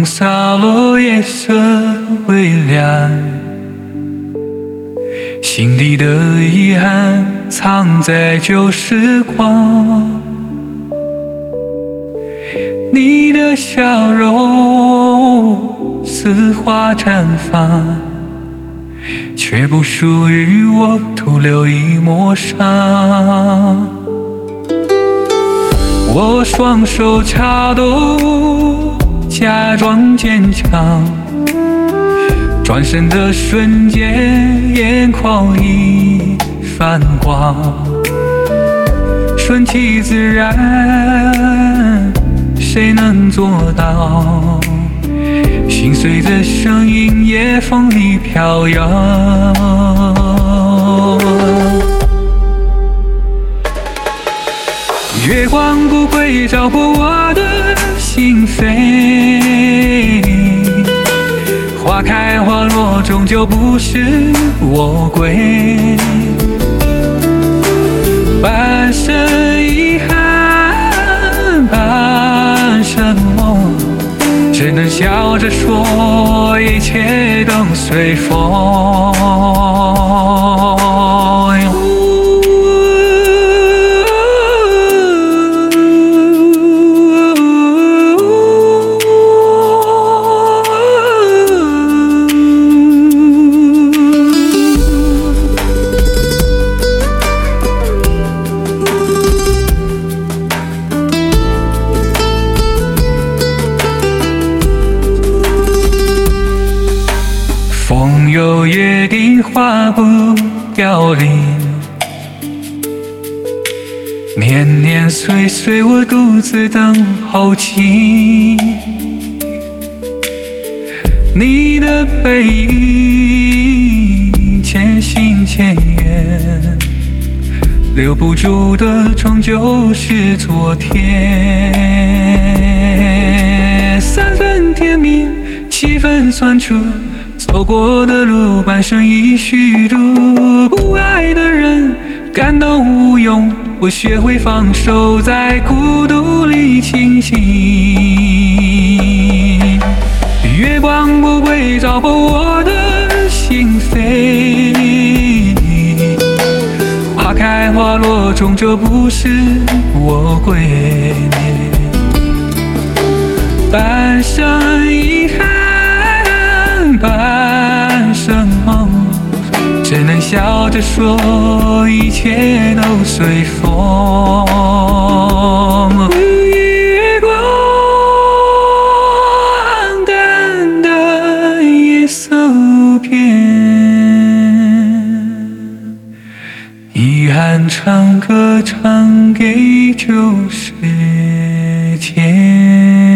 洒落夜色微凉，心底的遗憾藏在旧时光。你的笑容似花绽放，却不属于我，徒留一抹伤。我双手插兜，假装坚强，转身的瞬间，眼眶已泛光，顺其自然，谁能做到？心碎的声音也风里飘扬。月光不会照破我的心扉，花开花落终究不是我归。半生遗憾，半生梦，只能笑着说一切都随风。风有约定，花不凋零，年年岁岁，我独自等候情。你的背影渐行渐远，留不住的终究是昨天。三分甜蜜，7分酸楚，走过的路，半生已虚度。不爱的人感动无用，我学会放手，在孤独里清醒。月光不会照破我的心扉，花开花落终究不是我归。半生遗憾，半生梦，只能笑着说一切都随风。月光淡淡，夜色无边，遗憾唱歌唱给旧时间。